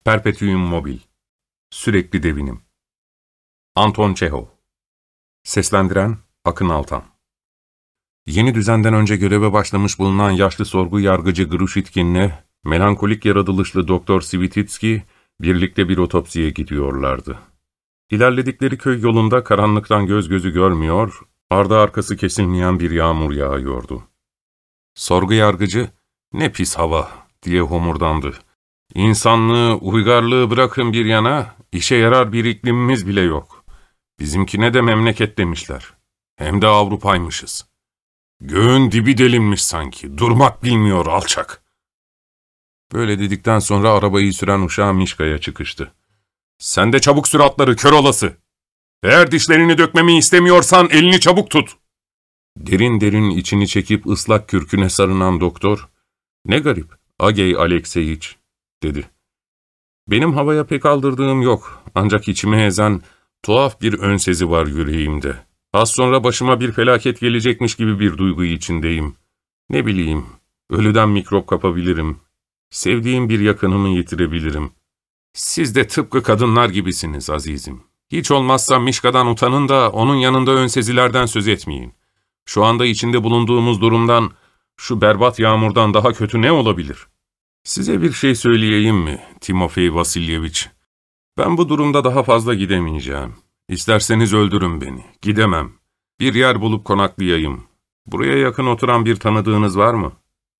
Perpetuum mobile. Sürekli devinim. Anton Çehov. Seslendiren Akın Altan. Yeni düzenden önce göreve başlamış bulunan yaşlı sorgu yargıcı Grushitkin'le melankolik yaratılışlı Doktor Svititski birlikte bir otopsiye gidiyorlardı. İlerledikleri köy yolunda karanlıktan göz gözü görmüyor, ardı arkası kesilmeyen bir yağmur yağıyordu. Sorgu yargıcı, "Ne pis hava," diye homurdandı. "İnsanlığı, uygarlığı bırakın bir yana, işe yarar bir iklimimiz bile yok. Bizimkine de memleket demişler. Hem de Avrupa'ymışız. Göğün dibi delinmiş sanki, durmak bilmiyor alçak." Böyle dedikten sonra arabayı süren uşağı Mişka'ya çıkıştı. "Sen de çabuk sür atları, kör olası! Eğer dişlerini dökmemi istemiyorsan elini çabuk tut!" Derin derin içini çekip ıslak kürküne sarınan doktor, "Ne garip, Agey Alekseyiç," dedi. "Benim havaya pek aldırdığım yok, ancak içimi ezen tuhaf bir önsezi var yüreğimde. Az sonra başıma bir felaket gelecekmiş gibi bir duygu içindeyim. Ne bileyim, ölüden mikrop kapabilirim. Sevdiğim bir yakınımı yitirebilirim. Siz de tıpkı kadınlar gibisiniz azizim. Hiç olmazsa Mişka'dan utanın da onun yanında önsezilerden söz etmeyin. Şu anda içinde bulunduğumuz durumdan, şu berbat yağmurdan daha kötü ne olabilir? Size bir şey söyleyeyim mi, Timofey Vasilyeviç? Ben bu durumda daha fazla gidemeyeceğim. İsterseniz öldürün beni. Gidemem. Bir yer bulup konaklayayım. Buraya yakın oturan bir tanıdığınız var mı?"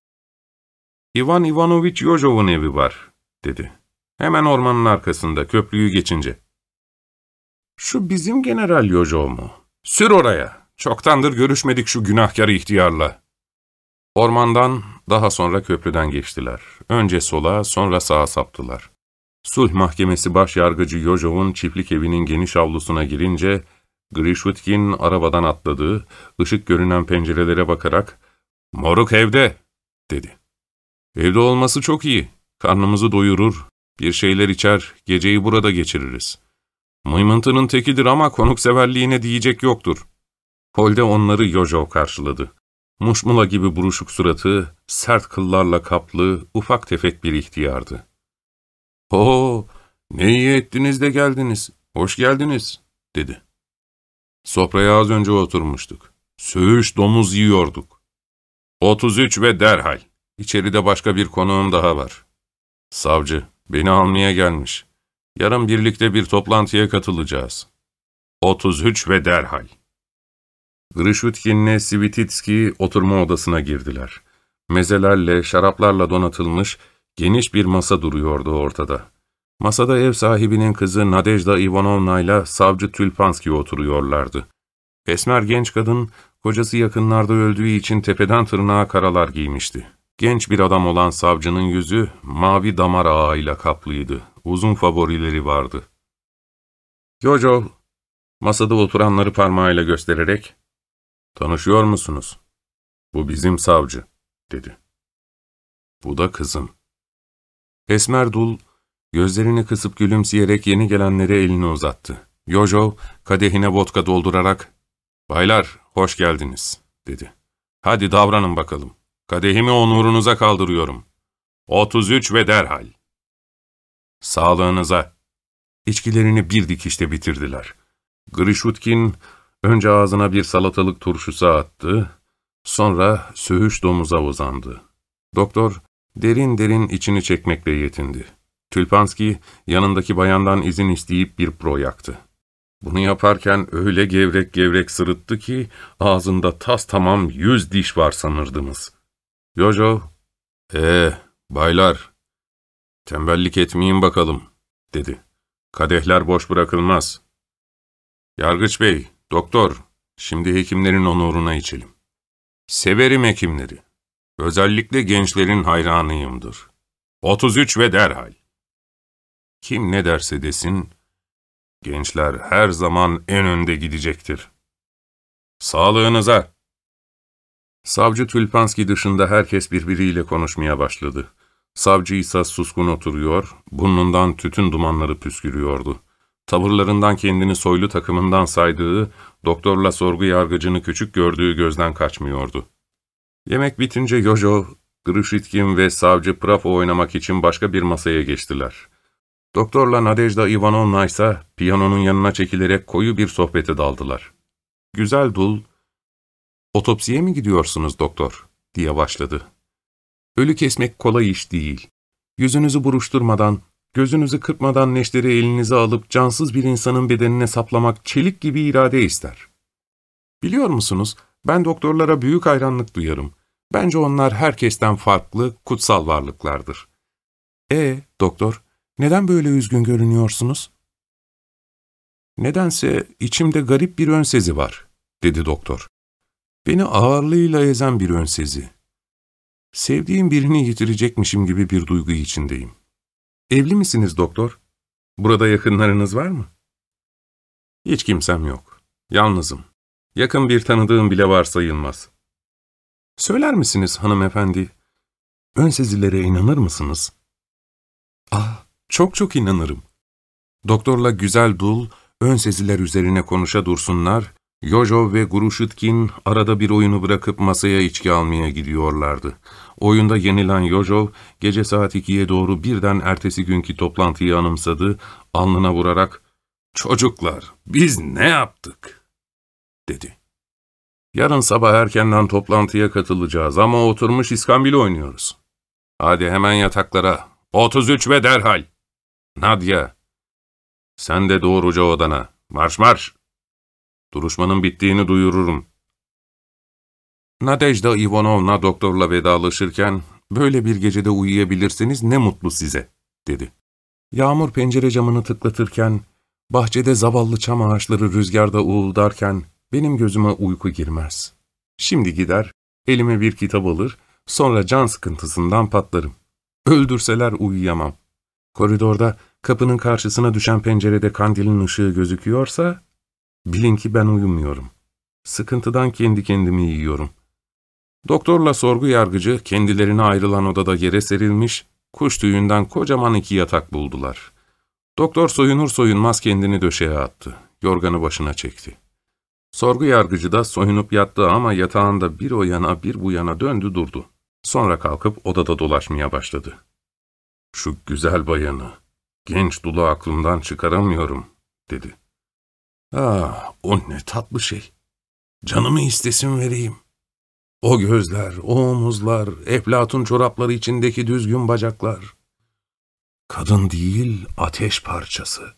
"İvan Ivanoviç Yojov'un evi var," dedi. "Hemen ormanın arkasında, köprüyü geçince." "Şu bizim General Yojov mu? Sür oraya. Çoktandır görüşmedik şu günahkar ihtiyarla." Ormandan, daha sonra köprüden geçtiler. Önce sola, sonra sağa saptılar. Sulh Mahkemesi Başyargıcı Yojov'un çiftlik evinin geniş avlusuna girince, Grishutkin arabadan atladı, ışık görünen pencerelere bakarak, "Moruk evde," dedi. "Evde olması çok iyi. Karnımızı doyurur, bir şeyler içer, geceyi burada geçiririz. Mıymıntının tekidir ama konukseverliğine diyecek yoktur." Holde onları Yojov karşıladı. Muşmula gibi buruşuk suratı, sert kıllarla kaplı, ufak tefek bir ihtiyardı. "Oo, ne iyi ettiniz de geldiniz. Hoş geldiniz," dedi. "Sofraya az önce oturmuştuk. Söğüş domuz yiyorduk. 33 ve derhal. İçeride başka bir konuğum daha var. Savcı, beni almaya gelmiş. Yarın birlikte bir toplantıya katılacağız. 33 ve derhal." Grishutkin'le Svititski oturma odasına girdiler. Mezelerle, şaraplarla donatılmış geniş bir masa duruyordu ortada. Masada ev sahibinin kızı Nadejda Ivanovna ile savcı Tülpanski oturuyorlardı. Esmer genç kadın, kocası yakınlarda öldüğü için tepeden tırnağa karalar giymişti. Genç bir adam olan savcının yüzü mavi damar ağıyla kaplıydı. Uzun favorileri vardı. Yojov, masada oturanları parmağıyla göstererek, "Tanışıyor musunuz? Bu bizim savcı," dedi. "Bu da kızım." Esmer dul, gözlerini kısıp gülümseyerek yeni gelenlere elini uzattı. Yojov, kadehine vodka doldurarak, "Baylar, hoş geldiniz," dedi. "Hadi davranın bakalım. Kadehimi onurunuza kaldırıyorum. 33 ve derhal." "Sağlığınıza." İçkilerini bir dikişte bitirdiler. Grishutkin önce ağzına bir salatalık turşusu attı, sonra söğüş domuza uzandı. Doktor derin derin içini çekmekle yetindi. Tülpanski yanındaki bayandan izin isteyip bir pro yaktı. Bunu yaparken öyle gevrek gevrek sırıttı ki ağzında tas tamam 100 diş var sanırdınız. Yojov, baylar, tembellik etmeyin bakalım," dedi. "Kadehler boş bırakılmaz. Yargıç bey, doktor, şimdi hekimlerin onuruna içelim. Severim hekimleri. Özellikle gençlerin hayranıyımdır. 33 ve derhal." Kim ne derse desin, gençler her zaman en önde gidecektir. "Sağlığınıza." Savcı Tülpanski dışında herkes birbiriyle konuşmaya başladı. Savcı ise suskun oturuyor, burnundan tütün dumanları püskürüyordu. Tavırlarından kendini soylu takımından saydığı, doktorla sorgu yargıcını küçük gördüğü gözden kaçmıyordu. Yemek bitince Yojov, Grishitkin ve savcı Prafo oynamak için başka bir masaya geçtiler. Doktorla Nadejda Ivanovna ise piyanonun yanına çekilerek koyu bir sohbete daldılar. Güzel dul, "Otopsiye mi gidiyorsunuz doktor?" diye başladı. "Ölü kesmek kolay iş değil. Yüzünüzü buruşturmadan, gözünüzü kırpmadan neşteri elinize alıp cansız bir insanın bedenine saplamak çelik gibi irade ister. Biliyor musunuz, ben doktorlara büyük hayranlık duyarım. Bence onlar herkesten farklı, kutsal varlıklardır." Doktor, neden böyle üzgün görünüyorsunuz?" "Nedense içimde garip bir önsezi var," dedi doktor. "Beni ağırlığıyla ezen bir önsezi. Sevdiğim birini yitirecekmişim gibi bir duygu içindeyim." "Evli misiniz doktor? Burada yakınlarınız var mı?" "Hiç kimsem yok. Yalnızım. Yakın bir tanıdığım bile var sayılmaz." "Söyler misiniz hanımefendi, önsezilere inanır mısınız?" Çok inanırım." Doktorla güzel dul, önseziler üzerine konuşa dursunlar, Yojov ve Grushitkin arada bir oyunu bırakıp masaya içki almaya gidiyorlardı. Oyunda yenilen Yojov, gece saat 2'ye doğru birden ertesi günkü toplantıyı anımsadı, alnına vurarak, "Çocuklar, biz ne yaptık?" dedi. "Yarın sabah erkenden toplantıya katılacağız ama oturmuş iskambil oynuyoruz. Hadi hemen yataklara, 33 ve derhal. Nadia, sen de doğruca odana, marş marş. Duruşmanın bittiğini duyururum." Nadejda Ivanovna doktorla vedalaşırken, "Böyle bir gecede uyuyabilirseniz ne mutlu size," dedi. Yağmur pencere camını tıklatırken, bahçede zavallı çam ağaçları rüzgarda uğuldarken, benim gözüme uyku girmez. Şimdi gider, elime bir kitap alır, sonra can sıkıntısından patlarım. Öldürseler uyuyamam. Koridorda, kapının karşısına düşen pencerede kandilin ışığı gözüküyorsa, bilin ki ben uyumuyorum. Sıkıntıdan kendi kendimi yiyorum. Doktorla sorgu yargıcı kendilerine ayrılan odada yere serilmiş, kuş tüyünden kocaman 2 yatak buldular. Doktor soyunur soyunmaz kendini döşeğe attı. Yorganı başına çekti. Sorgu yargıcı da soyunup yattı ama yatağında bir o yana bir bu yana döndü durdu. Sonra kalkıp odada dolaşmaya başladı. "Şu güzel bayanı, genç dulu aklımdan çıkaramıyorum," dedi. O ne tatlı şey. Canımı istesin vereyim. O gözler, o omuzlar, eflatun çorapları içindeki düzgün bacaklar. Kadın değil, ateş parçası.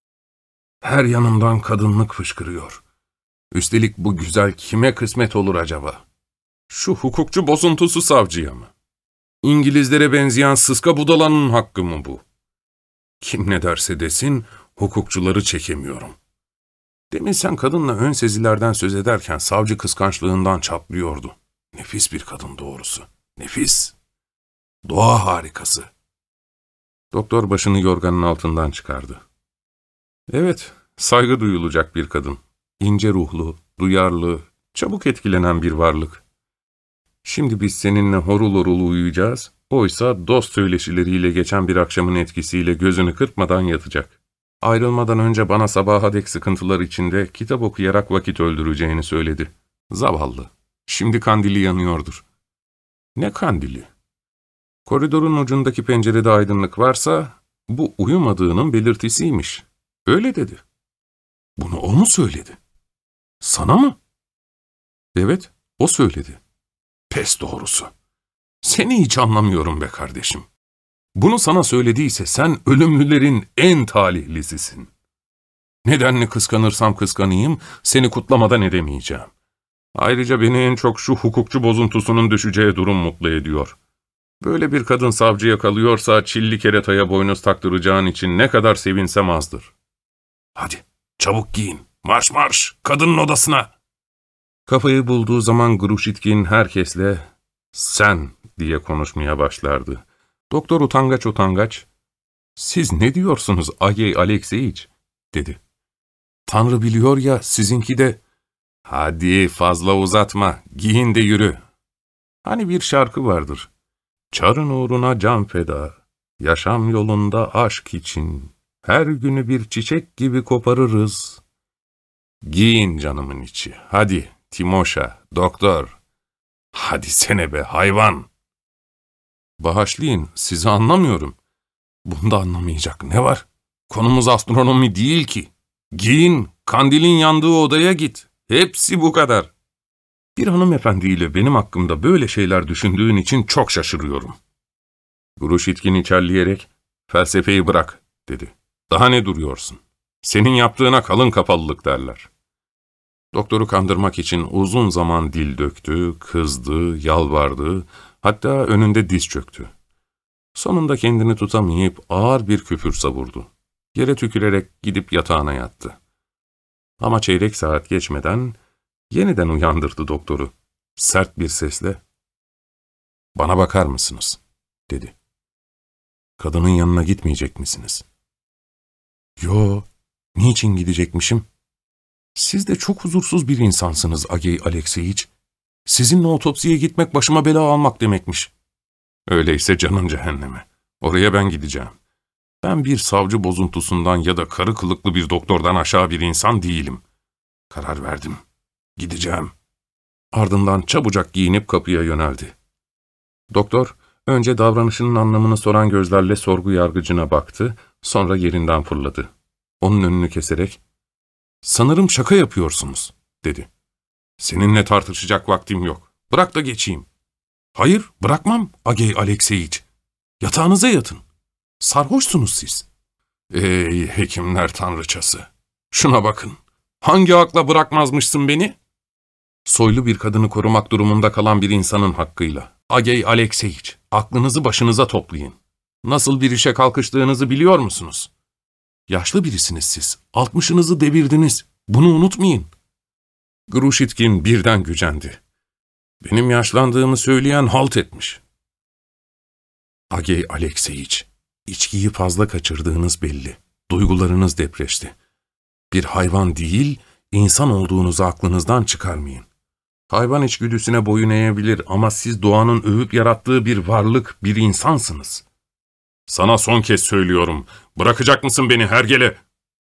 Her yanımdan kadınlık fışkırıyor. Üstelik bu güzel kime kısmet olur acaba? Şu hukukçu bozuntusu savcıya mı? İngilizlere benzeyen sıska budalanın hakkı mı bu? Kim ne derse desin, hukukçuları çekemiyorum. Demin sen kadınla ön sezilerden söz ederken savcı kıskançlığından çatlıyordu. Nefis bir kadın doğrusu. Nefis. Doğa harikası. Doktor başını yorganın altından çıkardı. Evet, saygı duyulacak bir kadın. İnce ruhlu, duyarlı, çabuk etkilenen bir varlık. Şimdi biz seninle horul horul uyuyacağız, oysa dost söyleşileriyle geçen bir akşamın etkisiyle gözünü kırpmadan yatacak. Ayrılmadan önce bana sabaha dek sıkıntılar içinde kitap okuyarak vakit öldüreceğini söyledi. Zavallı. Şimdi kandili yanıyordur. Ne kandili? Koridorun ucundaki pencerede aydınlık varsa, bu uyumadığının belirtisiymiş. Öyle dedi. Bunu o mu söyledi? Sana mı? Evet, o söyledi. Pes doğrusu. Seni hiç anlamıyorum be kardeşim. Bunu sana söylediyse sen ölümlülerin en talihlisisin. Nedenle kıskanırsam kıskanayım, seni kutlamadan edemeyeceğim. Ayrıca beni en çok şu hukukçu bozuntusunun düşeceği durum mutlu ediyor. Böyle bir kadın savcıya kalıyorsa çilli keretaya boynuz taktıracağın için ne kadar sevinsem azdır. Hadi, çabuk giyin. Marş marş, kadının odasına. Kafayı bulduğu zaman Grushitkin herkesle sen diye konuşmaya başlardı. Doktor utangaç utangaç, siz ne diyorsunuz Agey Alekseyiç, dedi. Tanrı biliyor ya sizinki de, hadi fazla uzatma, giyin de yürü. Hani bir şarkı vardır, çarın uğruna can feda, yaşam yolunda aşk için, her günü bir çiçek gibi koparırız. Giyin canımın içi, hadi Timoşa, doktor, hadi sene be hayvan. Bağışlayın, sizi anlamıyorum. Bunda anlamayacak ne var? Konumuz astronomi değil ki. Giyin, kandilin yandığı odaya git. Hepsi bu kadar. Bir hanımefendiyle benim hakkımda böyle şeyler düşündüğün için çok şaşırıyorum. Gruşitkin içerleyerek, felsefeyi bırak, dedi. Daha ne duruyorsun? Senin yaptığına kalın kafalılık derler. Doktoru kandırmak için uzun zaman dil döktü, kızdı, yalvardı, hatta önünde diz çöktü. Sonunda kendini tutamayıp ağır bir küfür savurdu. Yere tükürerek gidip yatağına yattı. Ama çeyrek saat geçmeden yeniden uyandırdı doktoru. Sert bir sesle, "Bana bakar mısınız?" dedi. "Kadının yanına gitmeyecek misiniz?" "Yo, niçin gidecekmişim?" "Siz de çok huzursuz bir insansınız Agey Alekseyiç. Sizinle otopsiye gitmek başıma bela almak demekmiş." "Öyleyse canın cehenneme. Oraya ben gideceğim. Ben bir savcı bozuntusundan ya da karı kılıklı bir doktordan aşağı bir insan değilim. Karar verdim. Gideceğim." Ardından çabucak giyinip kapıya yöneldi. Doktor, önce davranışının anlamını soran gözlerle sorgu yargıcına baktı, sonra yerinden fırladı. Onun önünü keserek, "Sanırım şaka yapıyorsunuz," dedi. "Seninle tartışacak vaktim yok. Bırak da geçeyim." "Hayır, bırakmam Agey Alekseyiç. Yatağınıza yatın. Sarhoşsunuz siz." "Ey hekimler tanrıçası! Şuna bakın. Hangi akla bırakmazmışsın beni?" "Soylu bir kadını korumak durumunda kalan bir insanın hakkıyla. Agey Alekseyiç, aklınızı başınıza toplayın. Nasıl bir işe kalkıştığınızı biliyor musunuz? Yaşlı birisiniz siz. 60'ınızı devirdiniz. Bunu unutmayın." Gruşitkin birden gücendi. Benim yaşlandığımı söyleyen halt etmiş. "Agey Alekseyiç, içkiyi fazla kaçırdığınız belli. Duygularınız depreşti. Bir hayvan değil, insan olduğunuzu aklınızdan çıkarmayın. Hayvan içgüdüsüne boyun eğebilir ama siz doğanın övüp yarattığı bir varlık, bir insansınız. Sana son kez söylüyorum, bırakacak mısın beni hergele?"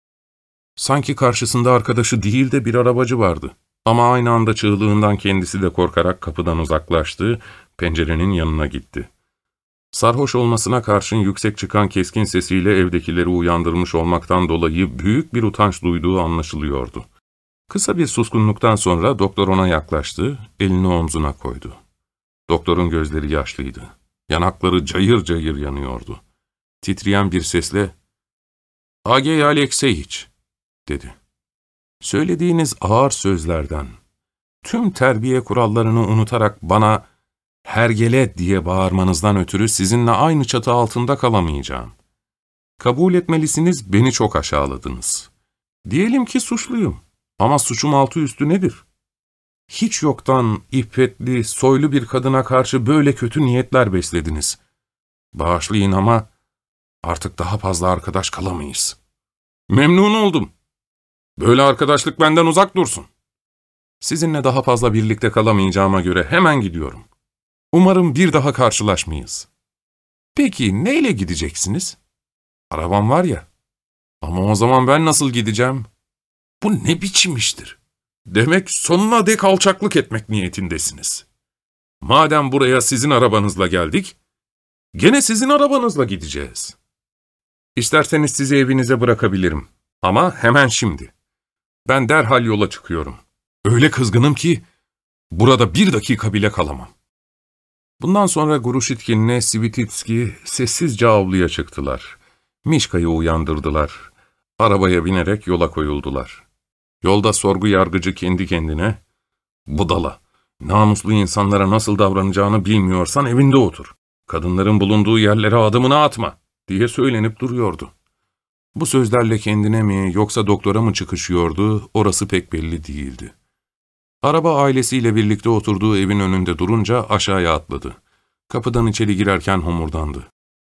Sanki karşısında arkadaşı değil de bir arabacı vardı. Ama aynı anda çığlığından kendisi de korkarak kapıdan uzaklaştı, pencerenin yanına gitti. Sarhoş olmasına karşın yüksek çıkan keskin sesiyle evdekileri uyandırmış olmaktan dolayı büyük bir utanç duyduğu anlaşılıyordu. Kısa bir suskunluktan sonra doktor ona yaklaştı, elini omzuna koydu. Doktorun gözleri yaşlıydı. Yanakları cayır cayır yanıyordu. Titreyen bir sesle, "Agey Alekseyiç," dedi. "Söylediğiniz ağır sözlerden, tüm terbiye kurallarını unutarak bana hergele diye bağırmanızdan ötürü sizinle aynı çatı altında kalamayacağım. Kabul etmelisiniz, beni çok aşağıladınız. Diyelim ki suçluyum ama suçum altı üstü nedir? Hiç yoktan iffetli, soylu bir kadına karşı böyle kötü niyetler beslediniz. Bağışlayın ama artık daha fazla arkadaş kalamayız." "Memnun oldum. Böyle arkadaşlık benden uzak dursun. Sizinle daha fazla birlikte kalamayacağıma göre hemen gidiyorum. Umarım bir daha karşılaşmayız." "Peki neyle gideceksiniz?" "Arabam var ya." "Ama o zaman ben nasıl gideceğim?" "Bu ne biçim iştir? Demek sonuna dek alçaklık etmek niyetindesiniz. Madem buraya sizin arabanızla geldik, gene sizin arabanızla gideceğiz. İsterseniz sizi evinize bırakabilirim. Ama hemen şimdi. Ben derhal yola çıkıyorum. Öyle kızgınım ki burada bir dakika bile kalamam." Bundan sonra Gruşitkin'le Svititski sessizce avluya çıktılar. Mişka'yı uyandırdılar. Arabaya binerek yola koyuldular. Yolda sorgu yargıcı kendi kendine, "Budala, namuslu insanlara nasıl davranacağını bilmiyorsan evinde otur. Kadınların bulunduğu yerlere adımını atma," diye söylenip duruyordu. Bu sözlerle kendine mi yoksa doktora mı çıkışıyordu, orası pek belli değildi. Araba ailesiyle birlikte oturduğu evin önünde durunca aşağıya atladı. Kapıdan içeri girerken homurdandı.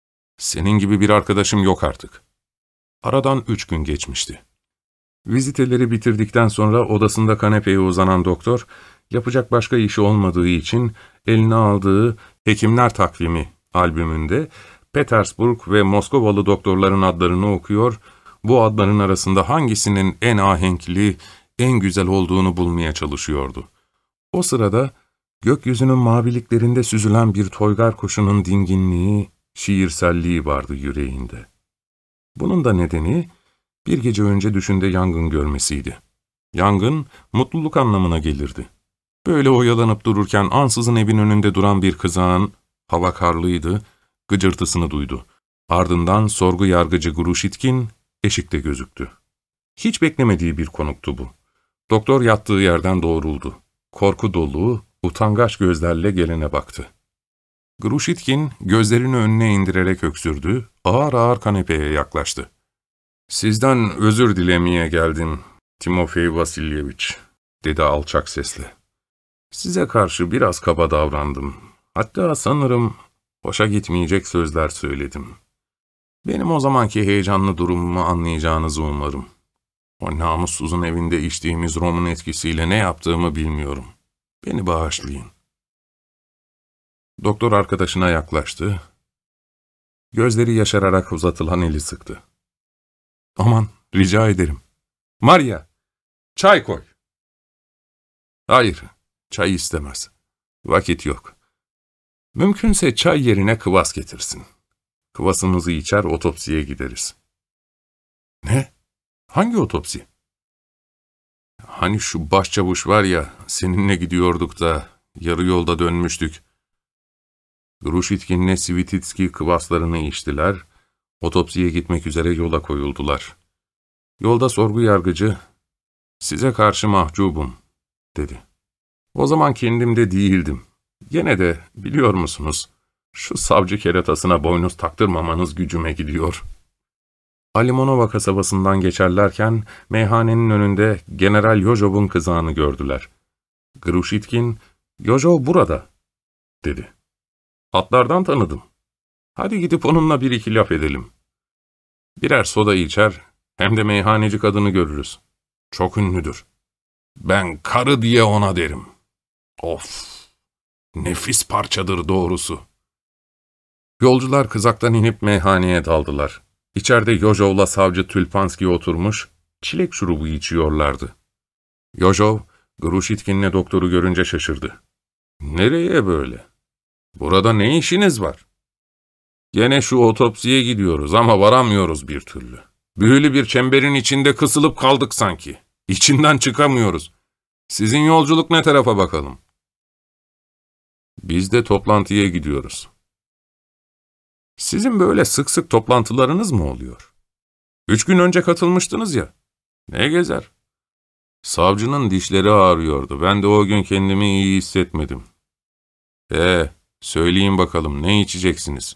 "Senin gibi bir arkadaşım yok artık." Aradan 3 gün geçmişti. Viziteleri bitirdikten sonra odasında kanepeye uzanan doktor, yapacak başka işi olmadığı için eline aldığı Hekimler Takvimi albümünde Petersburg ve Moskovalı doktorların adlarını okuyor, bu adların arasında hangisinin en ahenkli, en güzel olduğunu bulmaya çalışıyordu. O sırada gökyüzünün maviliklerinde süzülen bir toygar kuşunun dinginliği, şiirselliği vardı yüreğinde. Bunun da nedeni bir gece önce düşünde yangın görmesiydi. Yangın, mutluluk anlamına gelirdi. Böyle oyalanıp dururken ansızın evin önünde duran bir kızağın, hava karlıydı, gıcırtısını duydu. Ardından sorgu yargıcı Gruşitkin eşikte gözüktü. Hiç beklemediği bir konuktu bu. Doktor yattığı yerden doğruldu. Korku dolu, utangaç gözlerle gelene baktı. Gruşitkin gözlerini önüne indirerek öksürdü, ağır ağır kanepeye yaklaştı. ''Sizden özür dilemeye geldim, Timofey Vasilyeviç'' dedi alçak sesle. ''Size karşı biraz kaba davrandım. Hatta sanırım hoşa gitmeyecek sözler söyledim. Benim o zamanki heyecanlı durumumu anlayacağınızı umarım. O namussuzun evinde içtiğimiz romun etkisiyle ne yaptığımı bilmiyorum. Beni bağışlayın.'' Doktor arkadaşına yaklaştı. Gözleri yaşararak uzatılan eli sıktı. ''Aman, rica ederim. Maria, çay koy.'' ''Hayır, çay istemez. Vakit yok. Mümkünse çay yerine kıvas getirsin. Kıvasımızı içer, otopsiye gideriz.'' ''Ne? Hangi otopsi?'' ''Hani şu başçavuş var ya, seninle gidiyorduk da yarı yolda dönmüştük. Gruşitkin'le Svititski kıvaslarını içtiler, otopsiye gitmek üzere yola koyuldular. Yolda sorgu yargıcı, ''Size karşı mahcubum.'' dedi. O zaman kendimde değildim. Gene de biliyor musunuz, şu savcı keratasına boynuz taktırmamanız gücüme gidiyor. Alimonova kasabasından geçerlerken meyhanenin önünde General Yojov'un kızağını gördüler. Gruşitkin, ''Yojov burada.'' dedi. ''Atlardan tanıdım. Hadi gidip onunla bir iki laf edelim. Birer soda içer, hem de meyhaneci kadını görürüz. Çok ünlüdür. Ben karı diye ona derim. Of, nefis parçadır doğrusu.'' Yolcular kızaktan inip meyhaneye daldılar. İçeride Yojov'la savcı Tülpanski oturmuş, çilek şurubu içiyorlardı. Yojov, Gruşitkin'le doktoru görünce şaşırdı. ''Nereye böyle? Burada ne işiniz var?'' ''Gene şu otopsiye gidiyoruz ama varamıyoruz bir türlü. Büyülü bir çemberin içinde kısılıp kaldık sanki. İçinden çıkamıyoruz. Sizin yolculuk ne tarafa bakalım?'' ''Biz de toplantıya gidiyoruz.'' ''Sizin böyle sık sık toplantılarınız mı oluyor? 3 gün önce katılmıştınız ya. Ne gezer?'' ''Savcının dişleri ağrıyordu. Ben de o gün kendimi iyi hissetmedim.'' Söyleyin bakalım, ne içeceksiniz?''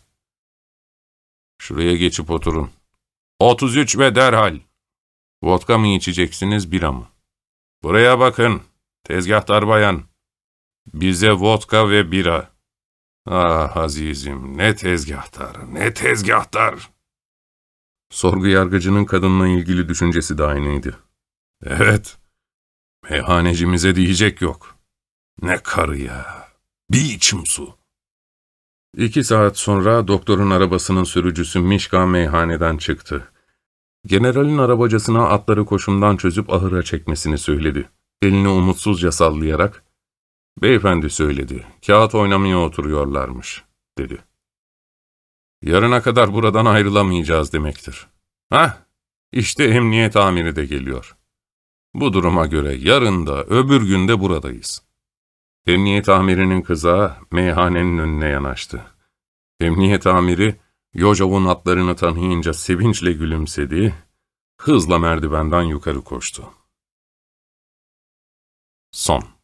''Şuraya geçip oturun.'' 33 ve derhal. ''Vodka mı içeceksiniz, bira mı?'' ''Buraya bakın, tezgahtar bayan. Bize vodka ve bira.'' ''Ah azizim, ne tezgahtar, ne tezgahtar.'' Sorgu yargıcının kadınla ilgili düşüncesi de aynıydı. ''Evet, meyhanecimize diyecek yok. Ne karı ya, bir içim su.'' 2 saat sonra doktorun arabasının sürücüsü Mişka meyhaneden çıktı. Generalin arabacısına atları koşumdan çözüp ahıra çekmesini söyledi. Elini umutsuzca sallayarak, ''Beyefendi söyledi, kağıt oynamaya oturuyorlarmış.'' dedi. ''Yarına kadar buradan ayrılamayacağız demektir. İşte emniyet amiri de geliyor. Bu duruma göre yarın da öbür gün de buradayız.'' Emniyet amirinin kızağı meyhanenin önüne yanaştı. Emniyet amiri, Yojov'un atlarını tanıyınca sevinçle gülümsedi, hızla merdivenden yukarı koştu. Son.